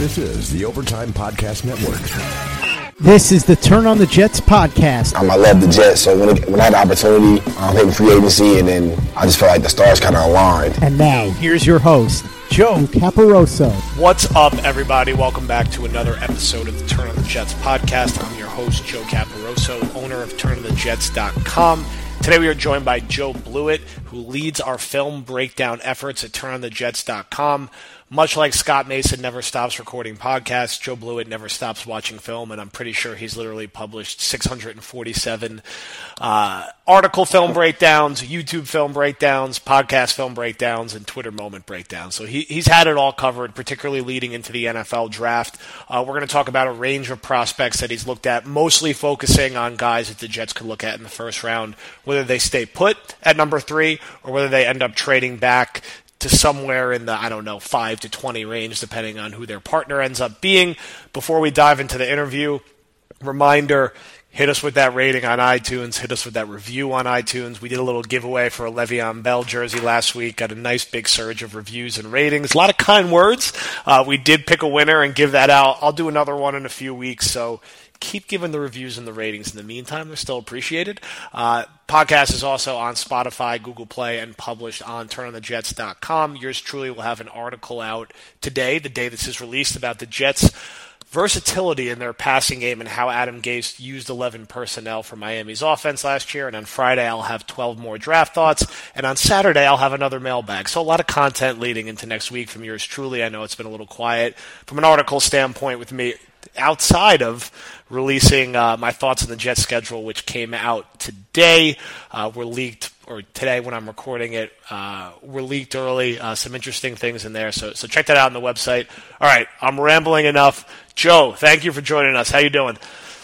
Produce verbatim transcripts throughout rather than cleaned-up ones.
This is the Overtime Podcast Network. This is the Turn on the Jets podcast. Um, I love the Jets, so when, it, when I had the opportunity, um, hitting free agency, and then I just felt like the stars kind of aligned. And now, here's your host, Joe Caporoso. What's up, everybody? Welcome back to another episode of the Turn on the Jets podcast. I'm your host, Joe Caporoso, owner of turn on the jets dot com. Today we are joined by Joe Blewett, who leads our film breakdown efforts at turn on the jets dot com. Much like Scott Mason never stops recording podcasts, Joe Blewett never stops watching film, and I'm pretty sure he's literally published six hundred forty-seven uh, article film breakdowns, YouTube film breakdowns, podcast film breakdowns, and Twitter moment breakdowns. So he, he's had it all covered, particularly leading into the N F L draft. Uh, we're going to talk about a range of prospects that he's looked at, mostly focusing on guys that the Jets could look at in the first round, whether they stay put at number three or whether they end up trading back to somewhere in the, I don't know, five to twenty range, depending on who their partner ends up being. Before we dive into the interview, reminder, hit us with that rating on iTunes, hit us with that review on iTunes. We did a little giveaway for a Le'Veon Bell jersey last week, got a nice big surge of reviews and ratings. A lot of kind words. Uh, we did pick a winner and give that out. I'll do another one in a few weeks, so keep giving the reviews and the ratings in the meantime. They're still appreciated. Uh, podcast is also on Spotify, Google Play, and published on turn on the jets dot com. Yours truly will have an article out today, the day this is released, about the Jets' versatility in their passing game and how Adam Gase used eleven personnel for Miami's offense last year. And on Friday, I'll have twelve more draft thoughts. And on Saturday, I'll have another mailbag. So a lot of content leading into next week from yours truly. I know it's been a little quiet from an article standpoint with me, outside of releasing uh, my thoughts on the Jets schedule, which came out today. Uh, were leaked, or today when I'm recording it, uh, were leaked early. Uh, some interesting things in there. So so check that out on the website. All right, I'm rambling enough. Joe, thank you for joining us. How you doing?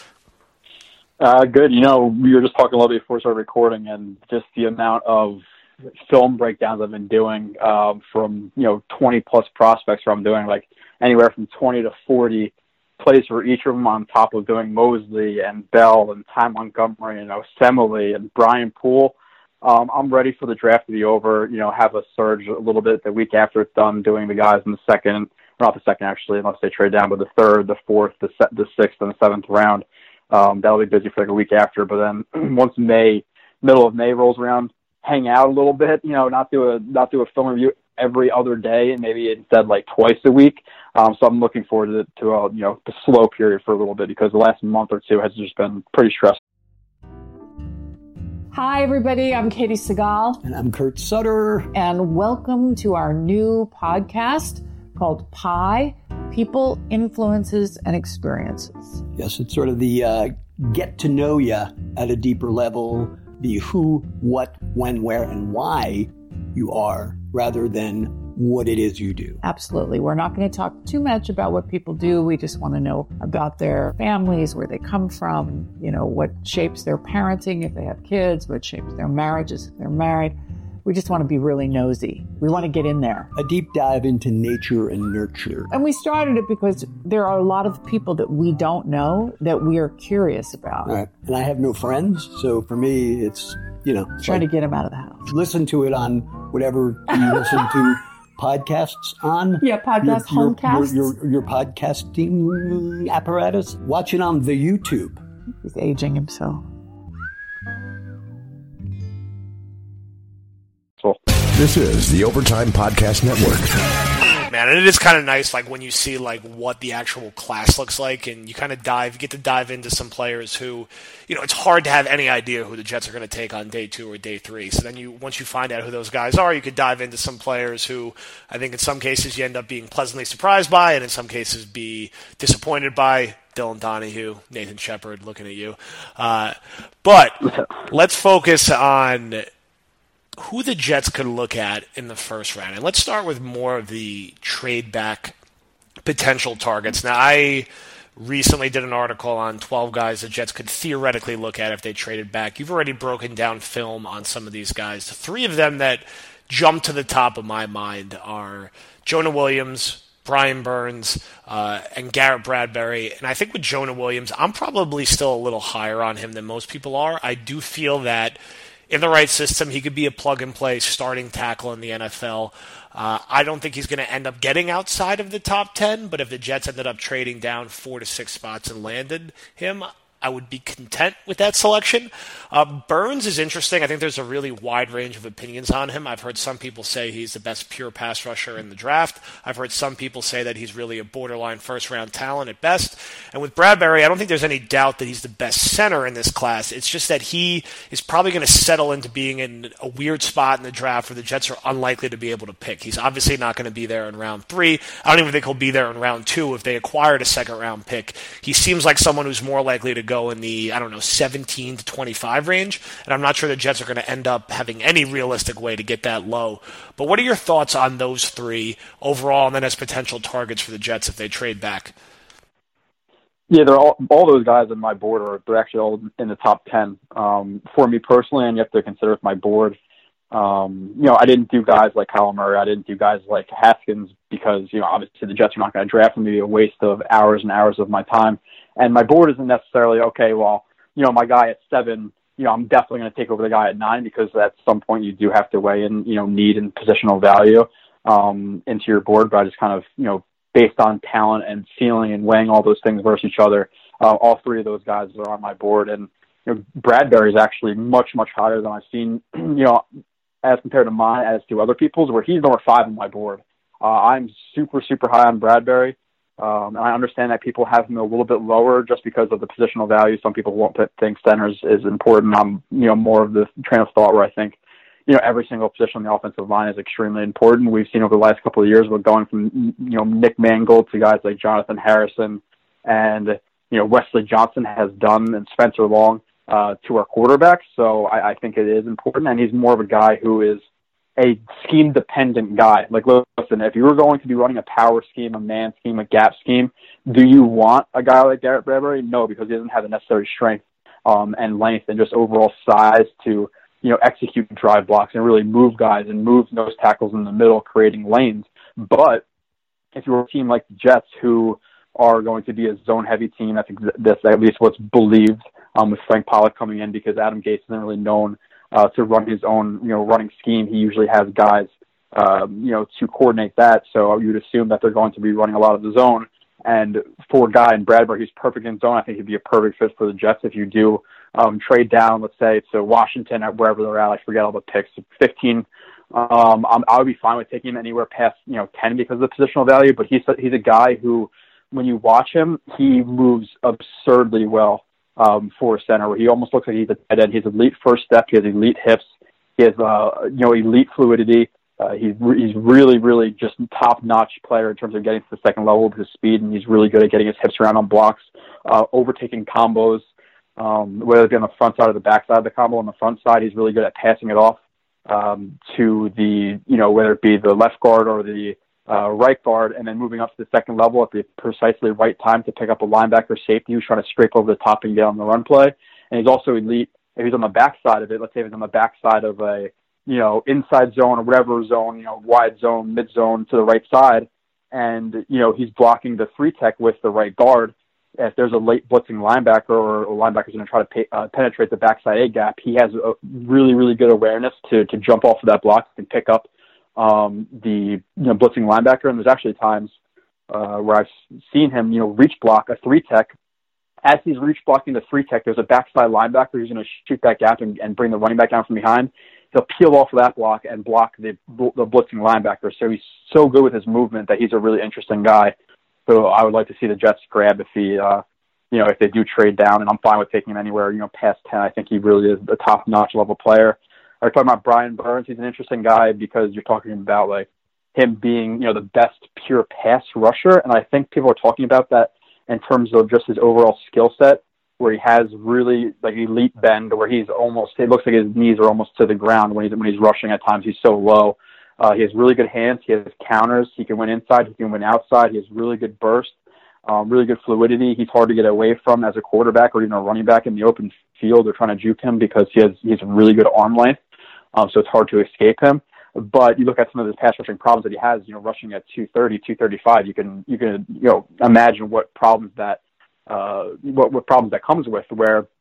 Uh, good. You know, we were just talking a little bit before we started recording, and just the amount of film breakdowns I've been doing um, from, you know, twenty-plus prospects where I'm doing, like, anywhere from twenty to forty plays for each of them, on top of doing Mosley and Bell and Ty Montgomery and Osemele and Brian Poole. Um, I'm ready for the draft to be over, you know, have a surge a little bit the week after it's done, doing the guys in the second, or not the second actually, unless they trade down, but the third, the fourth, the se- the sixth, and the seventh round. Um, that'll be busy for like a week after. But then once May, middle of May rolls around, hang out a little bit, you know, not do a not do a film review every other day, and maybe instead like twice a week. Um, so I'm looking forward to, to uh, you know, the slow period for a little bit, because the last month or two has just been pretty stressful. Hi, everybody. I'm Katie Segal. And I'm Kurt Sutter. And welcome to our new podcast called Pi, People, Influences, and Experiences. Yes, it's sort of the uh, get to know you at a deeper level, the who, what, when, where, and why you are, rather than what it is you do. Absolutely. We're not going to talk too much about what people do. We just want to know about their families, where they come from, you know, what shapes their parenting if they have kids, what shapes their marriages if they're married. We just want to be really nosy. We want to get in there. A deep dive into nature and nurture. And we started it because there are a lot of people that we don't know that we are curious about. All right. And I have no friends, so for me, it's, you know, trying like, to get them out of the house. Listen to it on whatever you listen to podcasts on. Yeah, podcast, your, homecasts. Your, your, your podcasting apparatus. Watch it on the YouTube. He's aging himself. This is the Overtime Podcast Network. Man, and it is kind of nice, like, when you see, like, what the actual class looks like, and you kind of dive, you get to dive into some players who, you know, it's hard to have any idea who the Jets are going to take on day two or day three. So then you, once you find out who those guys are, you could dive into some players who I think in some cases you end up being pleasantly surprised by, and in some cases be disappointed by. Dylan Donahue, Nathan Shepard, looking at you. Uh, but let's focus on who the Jets could look at in the first round. And let's start with more of the trade back potential targets. Now, I recently did an article on twelve guys the Jets could theoretically look at if they traded back. You've already broken down film on some of these guys. The three of them that jump to the top of my mind are Jonah Williams, Brian Burns, uh, and Garrett Bradbury. And I think with Jonah Williams, I'm probably still a little higher on him than most people are. I do feel that in the right system, he could be a plug-and-play starting tackle in the N F L. Uh, I don't think he's going to end up getting outside of the top ten, but if the Jets ended up trading down four to six spots and landed him, I would be content with that selection. Uh, Burns is interesting. I think there's a really wide range of opinions on him. I've heard some people say he's the best pure pass rusher in the draft. I've heard some people say that he's really a borderline first-round talent at best. And with Bradbury, I don't think there's any doubt that he's the best center in this class. It's just that he is probably going to settle into being in a weird spot in the draft where the Jets are unlikely to be able to pick. He's obviously not going to be there in round three. I don't even think he'll be there in round two if they acquired a second-round pick. He seems like someone who's more likely to go in the, I don't know, seventeen to twenty-five range, and I'm not sure the Jets are going to end up having any realistic way to get that low. But what are your thoughts on those three overall, and then as potential targets for the Jets if they trade back? Yeah, they're all all those guys on my board are they're actually all in the top ten. Um, for me personally, and you have to consider with my board, um, you know, I didn't do guys like Kyle Murray, I didn't do guys like Haskins because, you know, obviously the Jets are not going to draft him. It'd be a waste of hours and hours of my time. And my board isn't necessarily, okay, well, you know, my guy at seven, you know, I'm definitely going to take over the guy at nine because at some point you do have to weigh in, you know, need and positional value um, into your board. But I just kind of, you know, based on talent and ceiling and weighing all those things versus each other, uh, all three of those guys are on my board. And, you know, Bradbury is actually much, much higher than I've seen, you know, as compared to mine as to other people's, where he's number five on my board. Uh, I'm super, super high on Bradbury. Um, and I understand that people have him a little bit lower just because of the positional value. Some people won't think centers is important. I'm, you know, more of the train of thought where I think, you know, every single position on the offensive line is extremely important. We've seen over the last couple of years, we're going from, you know, Nick Mangold to guys like Jonathan Harrison and, you know, Wesley Johnson has done, and Spencer Long uh, to our quarterbacks. So I, I think it is important. And he's more of a guy who is a scheme-dependent guy. Like, listen, if you were going to be running a power scheme, a man scheme, a gap scheme, do you want a guy like Garrett Bradbury? No, because he doesn't have the necessary strength um, and length and just overall size to, you know, execute drive blocks and really move guys and move nose tackles in the middle, creating lanes. But if you're a team like the Jets, who are going to be a zone-heavy team, I think that's at least what's believed um, with Frank Pollock coming in, because Adam Gase isn't really known Uh, to run his own, you know, running scheme. He usually has guys, um, you know, to coordinate that. So you would assume that they're going to be running a lot of the zone. And for a guy in Bradbury who's perfect in zone, I think he'd be a perfect fit for the Jets. If you do um, trade down, let's say to Washington at wherever they're at, I forget all the picks, fifteen. Um, I'm, I would be fine with taking him anywhere past, you know, ten because of the positional value. But he's he's a guy who, when you watch him, he moves absurdly well. Um, for a center, where he almost looks like he's a tight end. He has elite first step. He has elite hips. He has, uh, you know, elite fluidity. Uh, he's re- he's really, really just top-notch player in terms of getting to the second level with his speed, and he's really good at getting his hips around on blocks, uh, overtaking combos, um, whether it be on the front side or the back side of the combo. On the front side, he's really good at passing it off um, to the, you know, whether it be the left guard or the Uh, right guard, and then moving up to the second level at the precisely right time to pick up a linebacker safety who's trying to scrape over the top and get on the run play. And he's also elite if he's on the back side of it. Let's say if he's on the back side of a, you know, inside zone or whatever zone, you know, wide zone, mid zone to the right side, and, you know, he's blocking the three tech with the right guard. If there's a late blitzing linebacker or a linebacker's going to try to pay, uh, penetrate the backside A gap, he has a really, really good awareness to to jump off of that block and pick up um, the, you know, blitzing linebacker. And there's actually times uh, where I've seen him, you know, reach block a three tech. As he's reach blocking the three tech, there's a backside linebacker who's going to shoot that gap and, and bring the running back down from behind. He'll peel off of that block and block the, the blitzing linebacker. So he's so good with his movement that he's a really interesting guy. So I would like to see the Jets grab if he, uh, you know, if they do trade down, and I'm fine with taking him anywhere, you know, past ten. I think he really is a top-notch level player. We're talking about Brian Burns. He's an interesting guy because you're talking about, like, him being, you know, the best pure pass rusher, and I think people are talking about that in terms of just his overall skill set, where he has really, like, elite bend, where he's almost, it looks like his knees are almost to the ground when he's, when he's rushing at times. He's so low. Uh, he has really good hands. He has counters. He can win inside. He can win outside. He has really good burst, um, really good fluidity. He's hard to get away from as a quarterback or even a running back in the open field. They're trying to juke him because he has he's really good arm length, um, so it's hard to escape him. But you look at some of his pass rushing problems that he has, you know, rushing at two thirty, two thirty-five, you can you can you know imagine what problems that uh, what what problems that comes with, where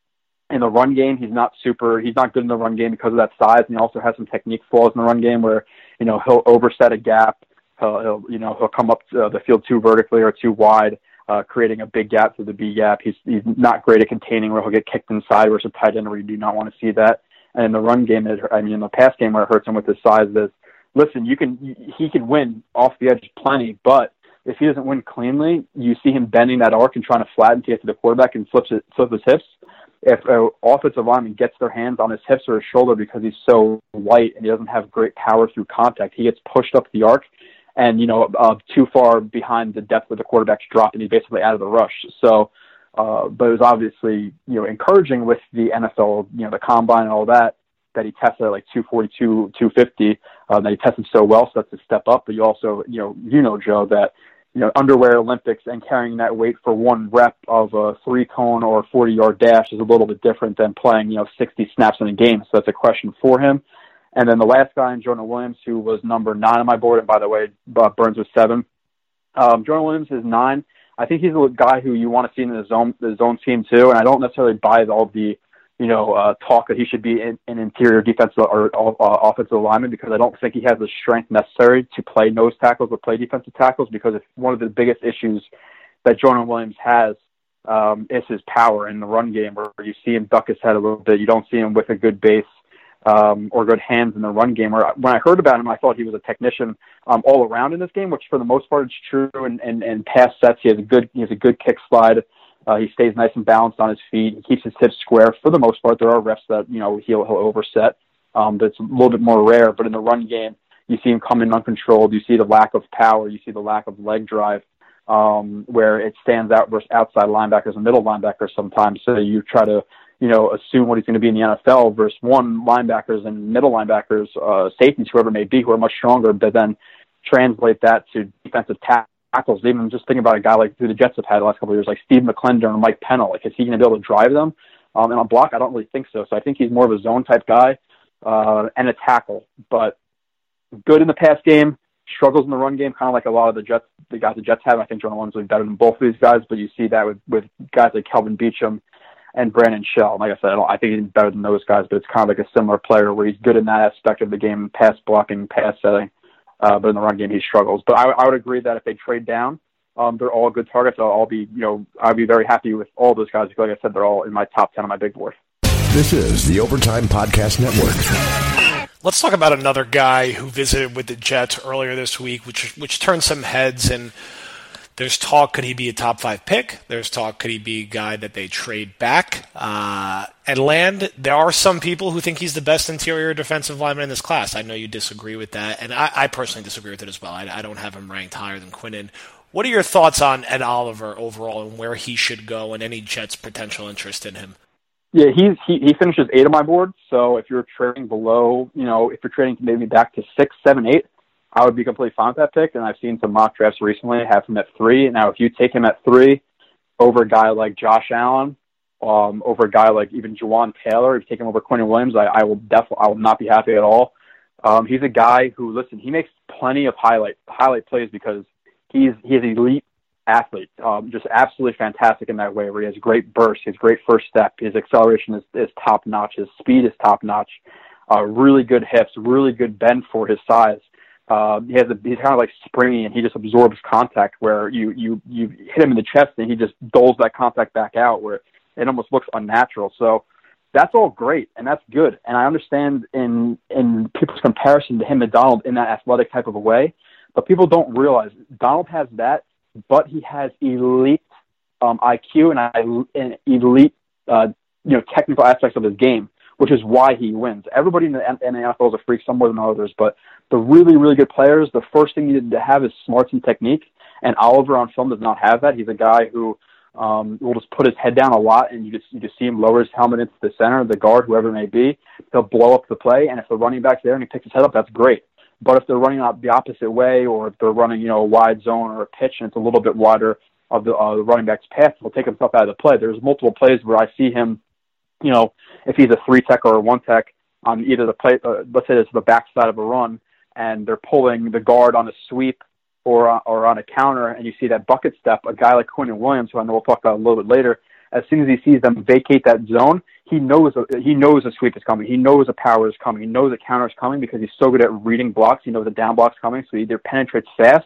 In the run game, he's not super, he's not good in the run game because of that size, and he also has some technique flaws in the run game where, you know, he'll overset a gap, he'll, he'll you know, he'll come up to the field too vertically or too wide, uh, creating a big gap through the B gap. He's he's not great at containing where he'll get kicked inside versus a tight end where you do not want to see that. And in the run game, it, I mean, in the pass game where it hurts him with his size is, listen, you can, he can win off the edge plenty, but if he doesn't win cleanly, you see him bending that arc and trying to flatten to get to the quarterback and flips it, flip his hips. If an offensive lineman gets their hands on his hips or his shoulder because he's so light and he doesn't have great power through contact, he gets pushed up the arc and, you know, uh, too far behind the depth where the quarterback's dropped and he's basically out of the rush. So, uh, but it was obviously, you know, encouraging with the N F L, you know, the combine and all that, that he tested at like two forty-two, two fifty, uh, that he tested so well, so that's a step up. But you also, you know, you know, Joe, that, you know, underwear Olympics and carrying that weight for one rep of a three cone or forty yard dash is a little bit different than playing, you know, sixty snaps in a game. So that's a question for him. And then the last guy, Jonah Williams, who was number nine on my board, and by the way, Bob Burns was seven. Um, Jonah Williams is nine. I think he's a guy who you want to see in the zone, the zone team too. And I don't necessarily buy all the, you know, uh, talk that he should be in, an interior defensive or uh, offensive lineman, because I don't think he has the strength necessary to play nose tackles or play defensive tackles, because it's one of the biggest issues that Jonah Williams has um, is his power in the run game, where you see him duck his head a little bit. You don't see him with a good base um, or good hands in the run game. Or when I heard about him, I thought he was a technician um, all around in this game, which for the most part is true. And, and, and pass sets, he has a good he has a good kick slide. Uh, he stays nice and balanced on his feet. He keeps his hips square. For the most part, there are reps that, you know, he'll, he'll overset. Um, that's a little bit more rare. But in the run game, you see him come in uncontrolled. You see the lack of power. You see the lack of leg drive, um, where it stands out versus outside linebackers and middle linebackers sometimes. So you try to, you know, assume what he's going to be in the N F L versus one linebackers and middle linebackers, uh, safeties, whoever it may be, who are much stronger, but then translate that to defensive tackles. Tackles, even just thinking about a guy like who the Jets have had the last couple of years, like Steve McClendon or Mike Pennell. Like, is he going to be able to drive them? Um, and on block, I don't really think so. So I think he's more of a zone type guy uh, and a tackle, but good in the pass game, struggles in the run game, kind of like a lot of the Jets, the guys the Jets have. I think Jonah Williams will be better than both of these guys, but you see that with, with guys like Kelvin Beachum and Brandon Shell. Like I said, I, don't, I think he's better than those guys, but it's kind of like a similar player where he's good in that aspect of the game, pass blocking, pass setting. Uh, but in the run game, he struggles. But I, I would agree that if they trade down, um, they're all good targets. I'll, I'll be, you know, I'll be very happy with all those guys. Because like I said, they're all in my top ten on my big board. This is the Overtime Podcast Network. Let's talk about another guy who visited with the Jets earlier this week, which which turned some heads. And there's talk, could he be a top five pick? There's talk, could he be a guy that they trade back uh, and land? There are some people who think he's the best interior defensive lineman in this class. I know you disagree with that, and I, I personally disagree with it as well. I, I don't have him ranked higher than Quinnen. What are your thoughts on Ed Oliver overall and where he should go and any Jets' potential interest in him? Yeah, he's, he he finishes eight on my board. So if you're trading below, you know, if you're trading maybe back to six, seven, eight, I would be completely fine with that pick. And I've seen some mock drafts recently have him at three. Now, if you take him at three over a guy like Josh Allen, um, over a guy like even Juwan Taylor, if you take him over Quinnen Williams, I, I will definitely I will not be happy at all. Um, he's a guy who, listen, he makes plenty of highlight highlight plays because he's he's an elite athlete, um, just absolutely fantastic in that way, where he has great burst, his great first step, his acceleration is, is top notch, his speed is top notch, uh, really good hips, really good bend for his size. Uh, he has a, he's kind of like springy, and he just absorbs contact where you, you, you hit him in the chest and he just doles that contact back out where it almost looks unnatural. So that's all great and that's good. And I understand in, in people's comparison to him and Donald in that athletic type of a way, but people don't realize Donald has that, but he has elite um, I Q and, I, and elite, uh, you know, technical aspects of his game, which is why he wins. Everybody in the, in the N F L is a freak, some more than others, but the really, really good players, the first thing you need to have is smarts and technique, and Oliver on film does not have that. He's a guy who um, will just put his head down a lot, and you just you just see him lower his helmet into the center, the guard, whoever it may be. He'll blow up the play, and if the running back's there and he picks his head up, that's great. But if they're running out the opposite way, or if they're running, you know, a wide zone or a pitch, and it's a little bit wider of the, uh, the running back's path, he'll take himself out of the play. There's multiple plays where I see him, you know, if he's a three tech or a one tech on either the play, uh, let's say it's the backside of a run, and they're pulling the guard on a sweep or uh, or on a counter, and you see that bucket step, a guy like Quinnen Williams, who I know we'll talk about a little bit later, as soon as he sees them vacate that zone, he knows he knows a sweep is coming. He knows a power is coming. He knows a counter is coming because he's so good at reading blocks. He knows the down block's coming, so he either penetrates fast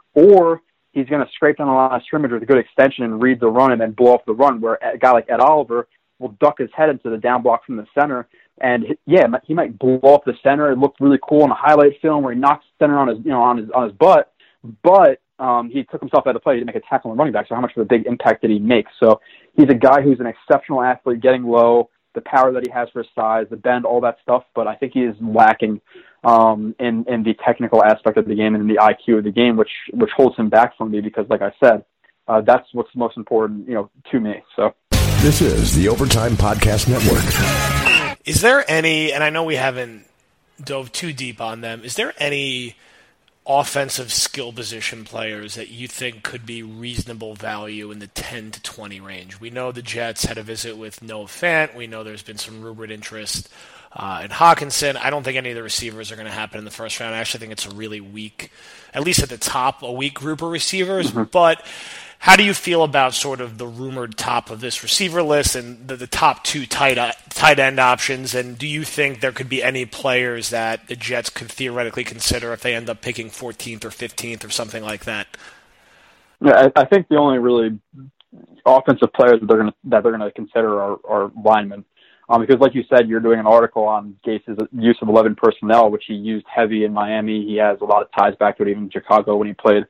or he's going to scrape down the line of scrimmage with a good extension and read the run and then blow off the run, where a guy like Ed Oliver will duck his head into the down block from the center. And yeah, he might blow off the center. It looked really cool in a highlight film where he knocks the center on his, you know, on his on his butt. But um, he took himself out of play to make a tackle on running back. So how much of a big impact did he make? So he's a guy who's an exceptional athlete, getting low, the power that he has for his size, the bend, all that stuff. But I think he is lacking um, in in the technical aspect of the game and in the I Q of the game, which which holds him back from me because, like I said, uh, that's what's most important, you know, to me. So. This is the Overtime Podcast Network. Is there any, and I know we haven't dove too deep on them, is there any offensive skill position players that you think could be reasonable value in the ten to twenty range? We know the Jets had a visit with Noah Fant. We know there's been some rumored interest uh, in Hawkinson. I don't think any of the receivers are going to happen in the first round. I actually think it's a really weak, at least at the top, a weak group of receivers. Mm-hmm. But how do you feel about sort of the rumored top of this receiver list and the, the top two tight tight end options? And do you think there could be any players that the Jets could theoretically consider if they end up picking fourteenth or fifteenth or something like that? Yeah, I, I think the only really offensive players that they're going to that they're going to consider are, are linemen, um, because like you said, you're doing an article on Gase's use of eleven personnel, which he used heavy in Miami. He has a lot of ties back to it, even in Chicago when he played.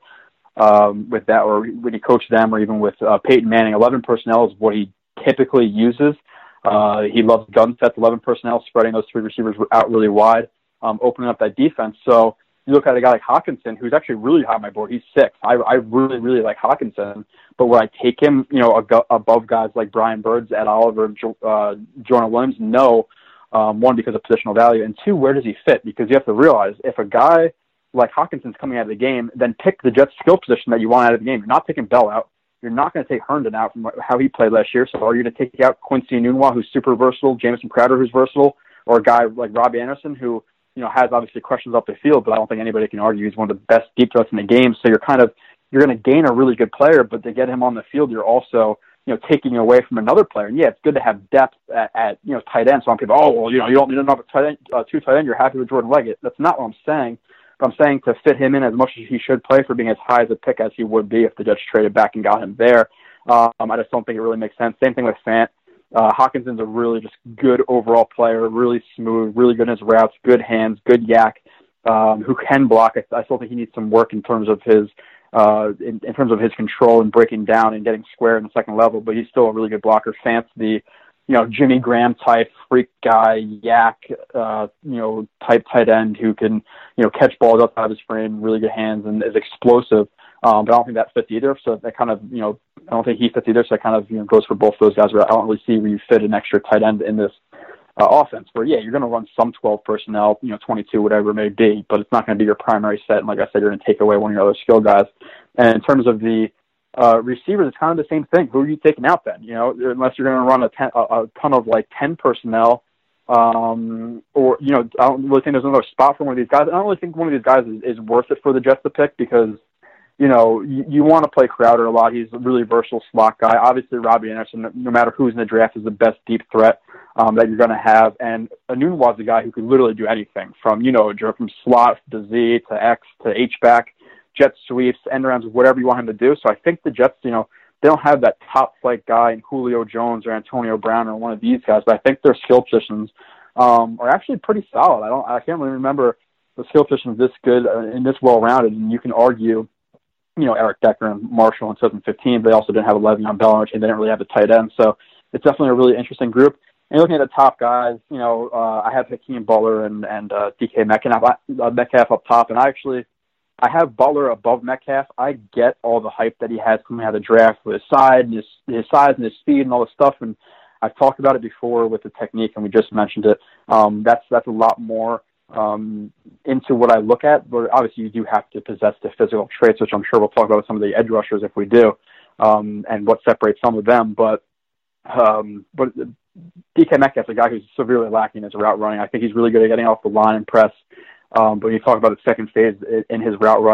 Um, with that, or when he coached them, or even with uh, Peyton Manning, eleven personnel is what he typically uses. Uh, he loves gun sets, eleven personnel, spreading those three receivers out really wide, um, opening up that defense. So you look at a guy like Hawkinson, who's actually really high on my board. He's six. I, I really, really like Hawkinson, but would I take him, you know, ag- above guys like Brian Birds, Ed Oliver, jo- uh, Jonah Williams? No. Um, one, because of positional value, and two, where does he fit? Because you have to realize if a guy like Hawkinson's coming out of the game, then pick the Jets skill position that you want out of the game. You're not taking Bell out. You're not going to take Herndon out from how he played last year. So are you going to take out Quincy Enunwa, who's super versatile, Jamison Crowder, who's versatile, or a guy like Robbie Anderson, who, you know, has obviously questions up the field, but I don't think anybody can argue he's one of the best deep threats in the game. So you're kind of, you're going to gain a really good player, but to get him on the field, you're also, you know, taking away from another player. And yeah, it's good to have depth at, at you know, tight end. So I'm people, oh, well, you know, you don't need another tight end, uh, two tight end. You're happy with Jordan Leggett. That's not what I'm saying. I'm saying to fit him in as much as he should play for being as high as a pick as he would be if the Jets traded back and got him there. Um, I just don't think it really makes sense. Same thing with Fant. Uh, Hawkinson's a really just good overall player, really smooth, really good in his routes, good hands, good yak, um, who can block. I, I still think he needs some work in terms of his uh, in, in terms of his control and breaking down and getting square in the second level, but he's still a really good blocker. Fant's the you know, Jimmy Graham type freak guy, yak, uh, you know, type tight end who can, you know, catch balls outside of his frame, really good hands, and is explosive. Um, but I don't think that fits either. So that kind of, you know, I don't think he fits either. So that kind of, you know, goes for both those guys. Where I don't really see where you fit an extra tight end in this uh, offense. Where yeah, you're going to run some twelve personnel, you know, twenty-two, whatever it may be, but it's not going to be your primary set. And like I said, you're going to take away one of your other skill guys. And in terms of the Uh, receivers, it's kind of the same thing. Who are you taking out then? You know, unless you're going to run a, ten, a, a ton of like ten personnel, um, or you know, I don't really think there's another spot for one of these guys. I don't really think one of these guys is, is worth it for the Jets to pick because, you know, you, you want to play Crowder a lot. He's a really versatile slot guy. Obviously, Robbie Anderson, no matter who's in the draft, is the best deep threat um, that you're going to have. And Enunwa's a guy who can literally do anything from, you know, from slot to Z to X to H back. Jet sweeps, end rounds, whatever you want him to do. So I think the Jets, you know, they don't have that top flight guy in Julio Jones or Antonio Brown or one of these guys, but I think their skill positions um, are actually pretty solid. I don't, I can't really remember the skill positions this good uh, and this well rounded. And you can argue, you know, Eric Decker and Marshall in twenty fifteen, but they also didn't have a Le'Veon Bell on their team. They didn't really have a tight end. So it's definitely a really interesting group. And looking at the top guys, you know, uh, I have Hakeem Butler and, and uh, D K Metcalf, uh, Metcalf up top, and I actually I have Butler above Metcalf. I get all the hype that he has coming out of the draft with his size and his, his size and his speed and all this stuff. And I've talked about it before with the technique, and we just mentioned it. Um, that's that's a lot more um, into what I look at. But obviously, you do have to possess the physical traits, which I'm sure we'll talk about with some of the edge rushers if we do, um, and what separates some of them. But um, but D K Metcalf's a guy who's severely lacking in his route running. I think he's really good at getting off the line and press. Um, but when you talk about the second phase in his route running,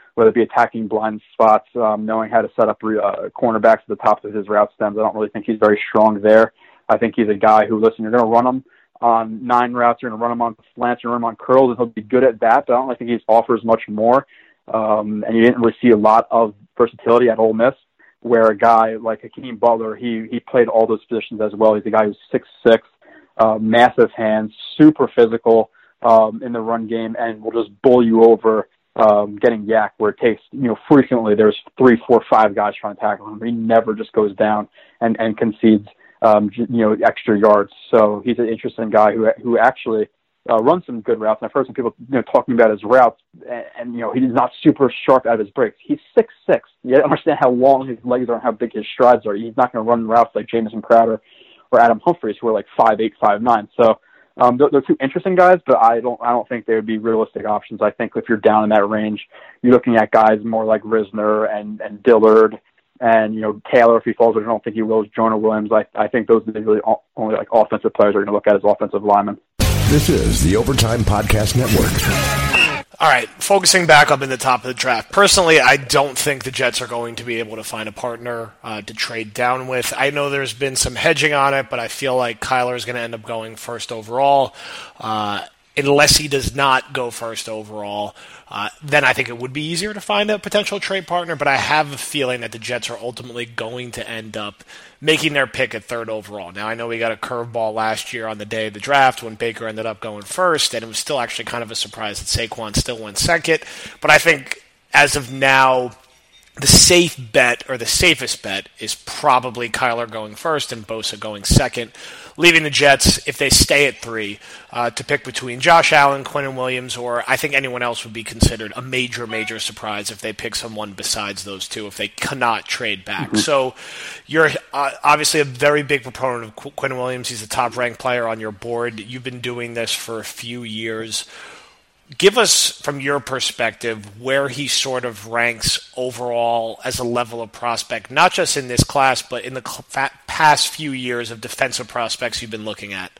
whether it be attacking blind spots, um, knowing how to set up uh, cornerbacks at the top of his route stems. I don't really think he's very strong there. I think he's a guy who, listen, you're going to run him on nine routes, you're going to run him on slants, you're going to run him on curls, and he'll be good at that, but I don't really think he offers much more. Um, and you didn't really see a lot of versatility at Ole Miss, where a guy like Hakeem Butler, he he played all those positions as well. He's a guy who's six six, uh, massive hands, super physical um, in the run game, and will just bull you over um, getting yak, where it takes, you know, frequently there's three, four, five guys trying to tackle him. He never just goes down and, and concedes, um, you know, extra yards. So he's an interesting guy who who actually uh, runs some good routes. And I've heard some people, you know, talking about his routes, and, and you know, he's not super sharp out of his breaks. He's six six. You understand how long his legs are and how big his strides are. He's not going to run routes like Jamison Crowder or Adam Humphries, who are like five eight, five nine. So um, they're, they're two interesting guys, but I don't I don't think they would be realistic options. I think if you're down in that range, you're looking at guys more like Risner and, and Dillard and, you know, Taylor, if he falls, which I don't think he will, Jonah Williams. I, I think those are the really only like offensive players are going to look at as offensive linemen. This is the Overtime Podcast Network. All right, focusing back up in the top of the draft. Personally, I don't think the Jets are going to be able to find a partner uh, to trade down with. I know there's been some hedging on it, but I feel like Kyler is going to end up going first overall. Uh, unless he does not go first overall, uh, then I think it would be easier to find a potential trade partner, but I have a feeling that the Jets are ultimately going to end up making their pick at third overall. Now, I know we got a curveball last year on the day of the draft when Baker ended up going first, and it was still actually kind of a surprise that Saquon still went second, but I think as of now, the safe bet, or the safest bet, is probably Kyler going first and Bosa going second, leaving the Jets, if they stay at three, uh, to pick between Josh Allen, Quinnen Williams, or I think anyone else would be considered a major, major surprise if they pick someone besides those two, if they cannot trade back. Mm-hmm. So you're uh, obviously a very big proponent of Qu- Quinnen Williams. He's the top-ranked player on your board. You've been doing this for a few years. Give us, from your perspective, where he sort of ranks overall as a level of prospect, not just in this class, but in the past few years of defensive prospects you've been looking at.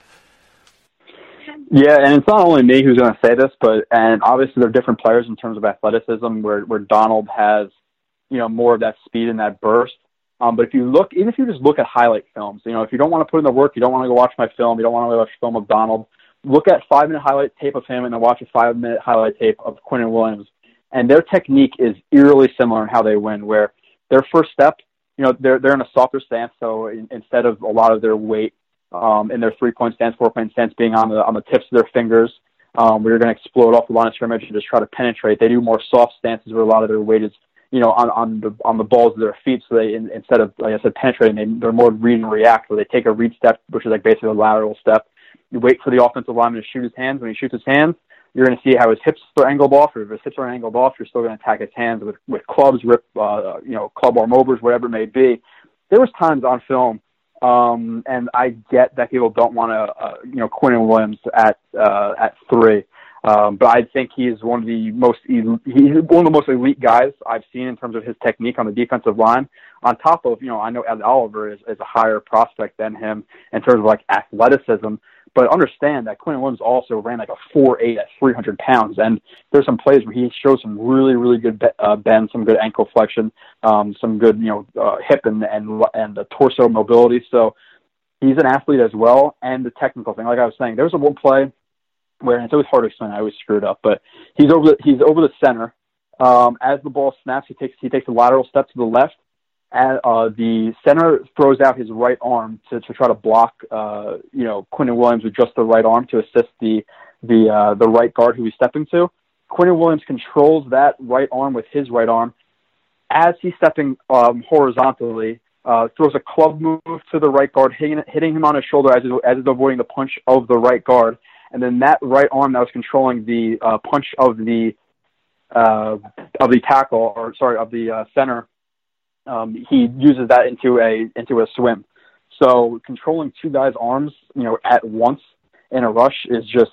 Yeah, and it's not only me who's going to say this, but and obviously they're different players in terms of athleticism, where, where Donald has, you know, more of that speed and that burst. Um, but if you look, even if you just look at highlight films, you know, if you don't want to put in the work, you don't want to go watch my film, you don't want to go watch film of Donald, look at five-minute highlight tape of him and then watch a five-minute highlight tape of Quinnen Williams. And their technique is eerily similar in how they win, where their first step, you know, they're they're in a softer stance, so in, instead of a lot of their weight um, in their three-point stance, four-point stance being on the on the tips of their fingers, um, where you're going to explode off the line of scrimmage and just try to penetrate. They do more soft stances where a lot of their weight is, you know, on, on the on the balls of their feet, so they, in, instead of, like I said, penetrating, they, they're more read and react, where they take a read step, which is like basically a lateral step. You wait for the offensive lineman to shoot his hands. When he shoots his hands, you're going to see how his hips are angled off. Or if his hips are angled off, you're still going to attack his hands with, with clubs, rip, uh, you know, club arm overs, whatever it may be. There was times on film, um, and I get that people don't want to, uh, you know, Quinnen Williams at uh, at three, um, but I think he's one of the most el- he's one of the most elite guys I've seen in terms of his technique on the defensive line. On top of, you know, I know Ed Oliver is, is a higher prospect than him in terms of like athleticism. But understand that Quinnen Williams also ran like a four eight at three hundred pounds. And there's some plays where he shows some really, really good uh, bend, some good ankle flexion, um, some good, you know, uh, hip and, and, and the torso mobility. So he's an athlete as well. And the technical thing, like I was saying, there was a one play where, and it's always hard to explain, I always screw it up, but he's over the, he's over the center. Um, as the ball snaps, he takes, he takes a lateral step to the left. And, uh, the center throws out his right arm to, to try to block, uh, you know, Quinnen Williams with just the right arm to assist the the uh, the right guard who he's stepping to. Quinnen Williams controls that right arm with his right arm. As he's stepping um, horizontally, uh, throws a club move to the right guard, hitting, hitting him on his shoulder as he's, as he's avoiding the punch of the right guard. And then that right arm that was controlling the uh, punch of the uh, of the tackle, or sorry, of the uh, center, Um, he uses that into a into a swim. So controlling two guys' arms, you know, at once in a rush is just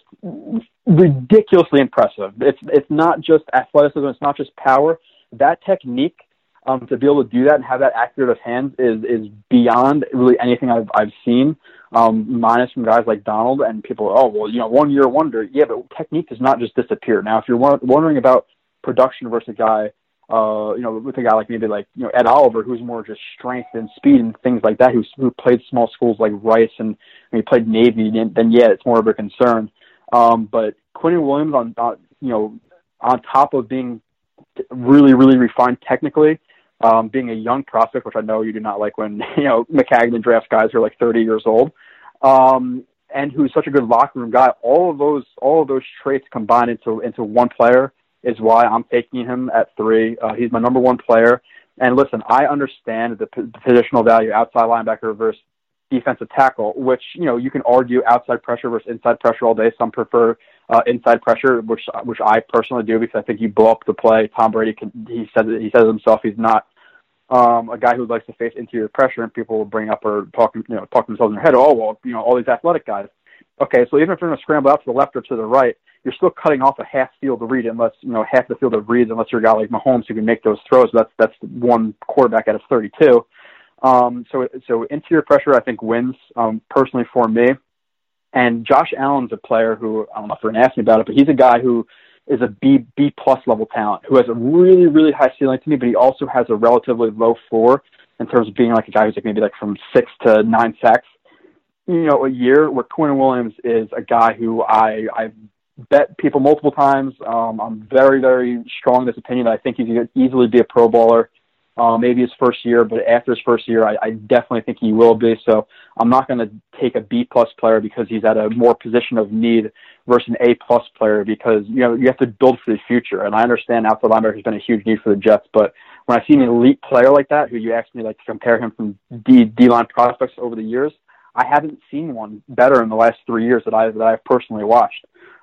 ridiculously impressive. It's it's not just athleticism, it's not just power. That technique, um, to be able to do that and have that accurate of hands is is beyond really anything I've I've seen. Um, minus from guys like Donald and people. Oh well, you know, one year wonder. Yeah, but technique does not just disappear. Now, if you're wondering about production versus a guy uh, you know, with a guy like maybe like, you know, Ed Oliver, who's more just strength and speed and things like that, who's, who played small schools like Rice and, and he played Navy, then yeah, it's more of a concern. Um, but Quinnen Williams, on, on you know, on top of being really, really refined technically, um, being a young prospect, which I know you do not like when, you know, McCagnon drafts guys who are like thirty years old, um, and who's such a good locker room guy, all of those, all of those traits combined into, into one player is why I'm taking him at three. Uh, he's my number one player. And listen, I understand the, p- the positional value outside linebacker versus defensive tackle, which, you know, you can argue outside pressure versus inside pressure all day. Some prefer uh, inside pressure, which which I personally do because I think you blow up the play. Tom Brady, can, he said he says himself, he's not um, a guy who likes to face interior pressure, and people will bring up or talk, you know, talk themselves in their head. Oh, well, you know, all these athletic guys. Okay, so even if you're going to scramble out to the left or to the right, you're still cutting off a half field to read unless, you know, half the field of reads unless you're a guy like Mahomes who can make those throws. That's that's one quarterback out of thirty-two. Um, so so interior pressure, I think, wins um, personally for me. And Josh Allen's a player who, I don't know if you're going to ask me about it, but he's a guy who is a B, B plus level talent, who has a really, really high ceiling to me, but he also has a relatively low floor in terms of being like a guy who's like maybe like from six to nine sacks, you know, a year, where Quinnen Williams is a guy who I, I bet people multiple times. Um, I'm very, very strong in this opinion that I think he's going to easily be a Pro Bowler. Uh, maybe his first year, but after his first year, I, I definitely think he will be. So I'm not going to take a B plus player because he's at a more position of need versus an A plus player, because, you know, you have to build for the future. And I understand outside linebacker has been a huge need for the Jets, but when I see an elite player like that, who you asked me like to compare him from D D line prospects over the years, I haven't seen one better in the last three years that I that I've personally watched.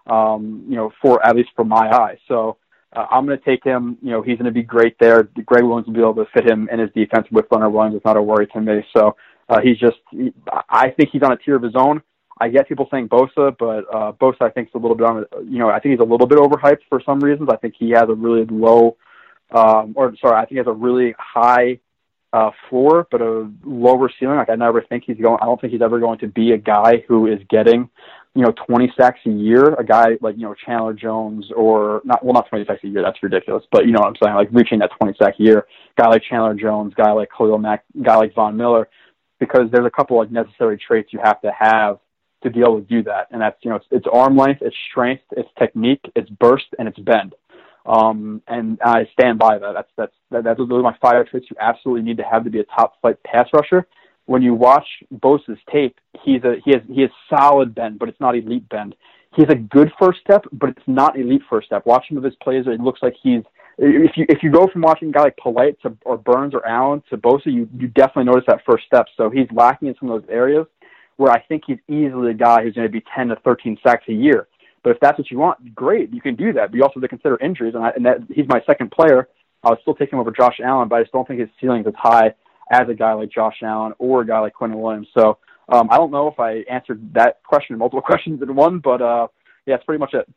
Um, you know, for at least for my eye. So. Uh, I'm going to take him. You know, he's going to be great there. Greg Williams will be able to fit him in his defense with Leonard Williams. It's not a worry to me. So uh, he's just, he, I think he's on a tier of his own. I get people saying Bosa, but uh, Bosa I think is a little bit on, you know, I think he's a little bit overhyped for some reasons. I think he has a really low, um, or sorry, I think he has a really high uh, floor, but a lower ceiling. Like I never think he's going, I don't think he's ever going to be a guy who is getting, you know, twenty sacks a year, a guy like, you know, Chandler Jones, or not, well, not twenty sacks a year, that's ridiculous, but you know what I'm saying, like reaching that twenty sack a year, guy like Chandler Jones, guy like Khalil Mack, guy like Von Miller, because there's a couple like necessary traits you have to have to be able to do that. And that's, you know, it's, it's arm length, it's strength, it's technique, it's burst, and it's bend. Um, and I stand by that. That's, that's, that, that's those are my five traits you absolutely need to have to be a top flight pass rusher. When you watch Bosa's tape, he's a he has he has solid bend, but it's not elite bend. He has a good first step, but it's not elite first step. Watch some of his plays; it looks like he's. If you if you go from watching a guy like Polite to or Burns or Allen to Bosa, you you definitely notice that first step. So he's lacking in some of those areas where I think he's easily a guy who's going to be ten to thirteen sacks a year. But if that's what you want, great, you can do that. But you also have to consider injuries, and, I, and that he's my second player. I would still take him over Josh Allen, but I just don't think his ceiling is as high as a guy like Josh Allen or a guy like Quinnen Williams. So um, I don't know if I answered that question, multiple questions in one, but uh, yeah, that's pretty much it.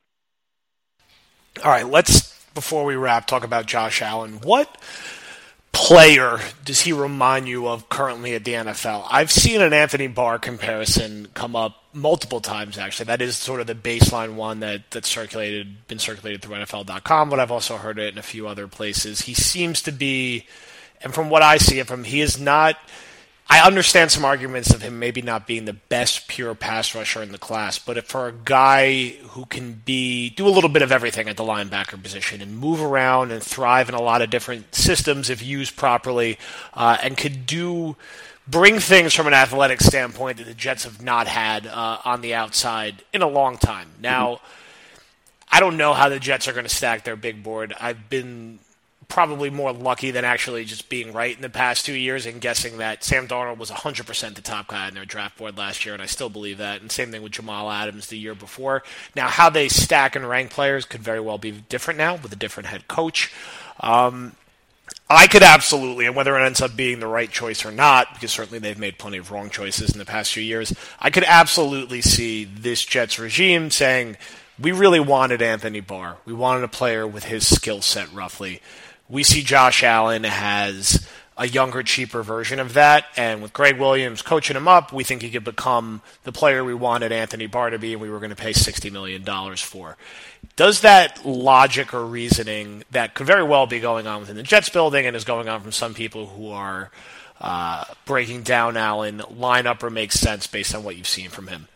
All right, let's, before we wrap, talk about Josh Allen. What player does he remind you of currently at the N F L? I've seen an Anthony Barr comparison come up multiple times, actually. That is sort of the baseline one that, that's circulated, been circulated through N F L dot com, but I've also heard it in a few other places. He seems to be... And from what I see of him, he is not – I understand some arguments of him maybe not being the best pure pass rusher in the class, but if for a guy who can be do a little bit of everything at the linebacker position and move around and thrive in a lot of different systems if used properly, uh, and could do – bring things from an athletic standpoint that the Jets have not had uh, on the outside in a long time. Now, mm-hmm. I don't know how the Jets are going to stack their big board. I've been – probably more lucky than actually just being right in the past two years and guessing that Sam Darnold was one hundred percent the top guy on their draft board last year, and I still believe that. And same thing with Jamal Adams the year before. Now, how they stack and rank players could very well be different now with a different head coach. Um, I could absolutely, and whether it ends up being the right choice or not, because certainly they've made plenty of wrong choices in the past few years, I could absolutely see this Jets regime saying, we really wanted Anthony Barr. We wanted a player with his skill set roughly. We see Josh Allen has a younger, cheaper version of that. And with Greg Williams coaching him up, we think he could become the player we wanted Anthony Barr to be and we were going to pay sixty million dollars for. Does that logic or reasoning that could very well be going on within the Jets building and is going on from some people who are uh, breaking down Allen line up or make sense based on what you've seen from him?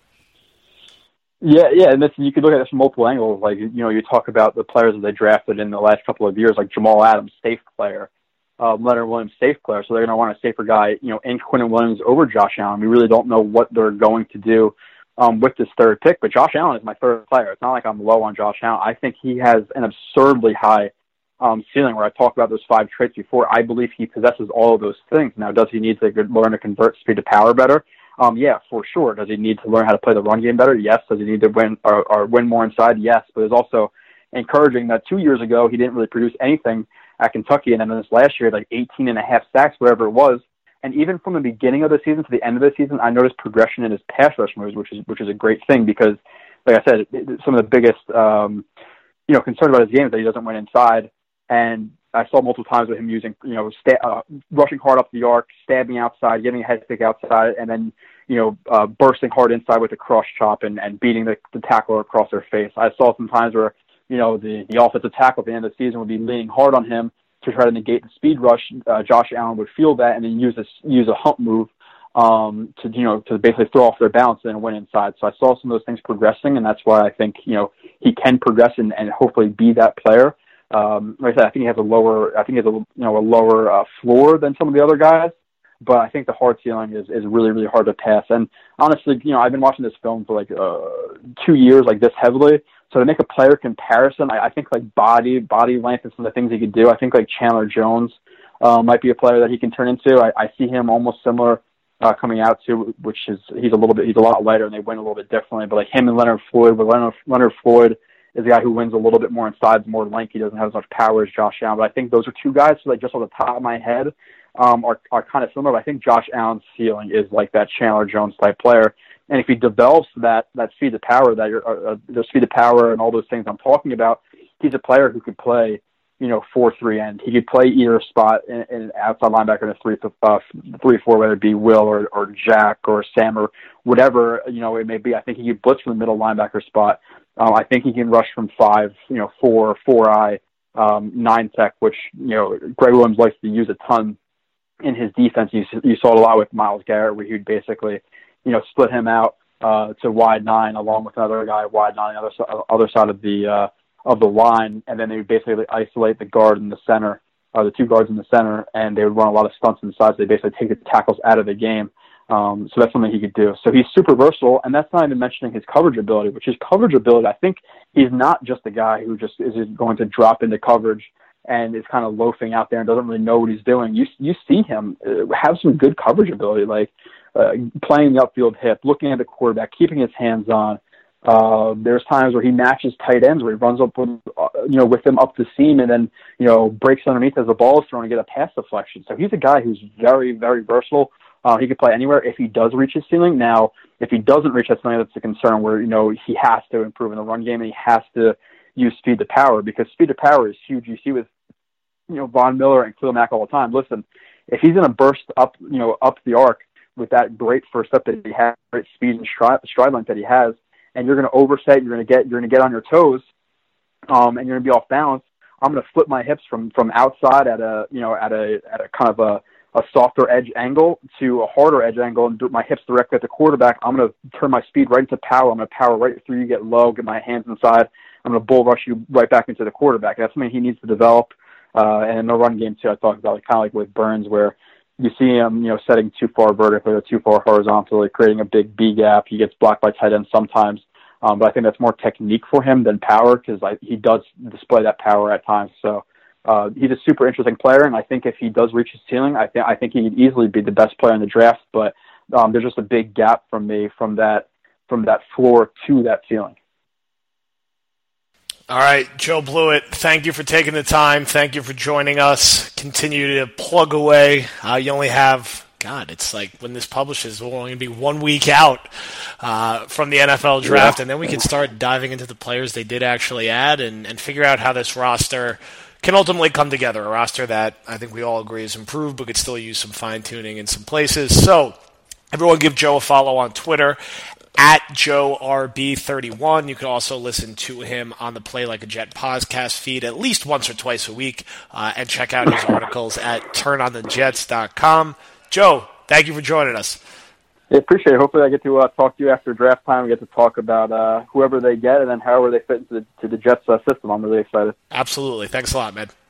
Yeah, yeah, and this, you could look at this from multiple angles. Like, you know, you talk about the players that they drafted in the last couple of years, like Jamal Adams, safe player, uh, Leonard Williams, safe player. So they're going to want a safer guy, you know, in Quinnen Williams over Josh Allen. We really don't know what they're going to do um, with this third pick, but Josh Allen is my third player. It's not like I'm low on Josh Allen. I think he has an absurdly high um, ceiling. Where I talked about those five traits before, I believe he possesses all of those things. Now, does he need to learn to convert speed to power better? Um, yeah, for sure. Does he need to learn how to play the run game better? Yes. Does he need to win or, or win more inside? Yes. But it's also encouraging that two years ago he didn't really produce anything at Kentucky, and then this last year, like eighteen and a half sacks, whatever it was. And even from the beginning of the season to the end of the season, I noticed progression in his pass rush moves, which is which is a great thing because, like I said, it, it, some of the biggest um, you know concern about his game is that he doesn't win inside. And I saw multiple times with him using, you know, sta- uh, rushing hard up the arc, stabbing outside, giving a head fake outside, and then, you know, uh, bursting hard inside with a cross chop and, and beating the, the tackler across their face. I saw some times where, you know, the, the offensive tackle at the end of the season would be leaning hard on him to try to negate the speed rush. Uh, Josh Allen would feel that and then use a, use a hump move um, to, you know, to basically throw off their balance and win inside. So I saw some of those things progressing, and that's why I think, you know, he can progress and, and hopefully be that player. Um, like I said, I think he has a lower, I think he has a, you know, a lower uh, floor than some of the other guys, but I think the hard ceiling is, is really, really hard to pass. And honestly, you know, I've been watching this film for like uh, two years, like this heavily. So to make a player comparison, I, I think like body, body length and some of the things he could do. I think like Chandler Jones uh, might be a player that he can turn into. I, I see him almost similar uh, coming out to, which is, he's a little bit, he's a lot lighter and they win a little bit differently, but like him and Leonard Floyd, but Leonard, Leonard Floyd is a guy who wins a little bit more inside, more lanky, doesn't have as much power as Josh Allen. But I think those are two guys, so like just on the top of my head, um, are are kind of similar. But I think Josh Allen's ceiling is like that Chandler Jones type player. And if he develops that that speed to power, that you're, uh, the speed to power and all those things I'm talking about, he's a player who could play, you know, four three end. He could play either spot in, in an outside linebacker in a three uh, three four, whether it be Will or, or Jack or Sam or whatever, you know, it may be. I think he could blitz from the middle linebacker spot. Um, I think he can rush from five, you know, four, four eye, um, nine tech, which, you know, Greg Williams likes to use a ton in his defense. You, you saw it a lot with Myles Garrett, where he'd basically, you know, split him out uh, to wide nine along with another guy wide nine on the other, other side of the uh, of the line, and then they would basically isolate the guard in the center, or the two guards in the center, and they would run a lot of stunts inside. So they basically take the tackles out of the game. Um, so that's something he could do. So he's super versatile, and that's not even mentioning his coverage ability, which his coverage ability, I think he's not just a guy who just is going to drop into coverage and is kind of loafing out there and doesn't really know what he's doing. You you see him have some good coverage ability, like uh, playing the upfield hip, looking at the quarterback, keeping his hands on. Uh, there's times where he matches tight ends, where he runs up with, uh, you know, with them up the seam and then, you know, breaks underneath as the ball is thrown and get a pass deflection. So he's a guy who's very, very versatile. Uh, he could play anywhere if he does reach his ceiling. Now, if he doesn't reach that ceiling, that's a concern where, you know, he has to improve in the run game and he has to use speed to power, because speed to power is huge. You see with, you know, Von Miller and Khalil Mack all the time. Listen, if he's going to burst up, you know, up the arc with that great first step that he has, great speed and stride, stride length that he has, and you're going to overset, you're going to get, you're going to get on your toes, um, and you're going to be off balance, I'm going to flip my hips from, from outside at a, you know, at a, at a kind of a, a softer edge angle to a harder edge angle and do my hips directly at the quarterback. I'm going to turn my speed right into power. I'm going to power right through you, get low, get my hands inside. I'm going to bull rush you right back into the quarterback. That's something he needs to develop. Uh, and in the run game too, I talked about, like, kind of like with Burns, where you see him, you know, setting too far vertically or too far horizontally, creating a big B gap. He gets blocked by tight ends sometimes. Um, but I think that's more technique for him than power, because like, he does display that power at times. So uh, he's a super interesting player, and I think if he does reach his ceiling, I think I think he could easily be the best player in the draft. But um, there's just a big gap from me from that from that floor to that ceiling. All right, Joe Blewett, thank you for taking the time. Thank you for joining us. Continue to plug away. Uh, you only have, God, it's like when this publishes, we'll only be one week out uh, from the N F L draft, yeah. And then we can start diving into the players they did actually add and, and figure out how this roster can ultimately come together. A roster that I think we all agree is improved, but could still use some fine-tuning in some places. So everyone give Joe a follow on Twitter, at Joe R B thirty-one. You can also listen to him on the Play Like a Jet podcast feed at least once or twice a week, uh, and check out his articles at turn on the jets dot com. Joe, thank you for joining us. I appreciate it. Hopefully I get to uh, talk to you after draft time. We get to talk about uh, whoever they get and then however they fit into the, to the Jets uh, system. I'm really excited. Absolutely. Thanks a lot, man.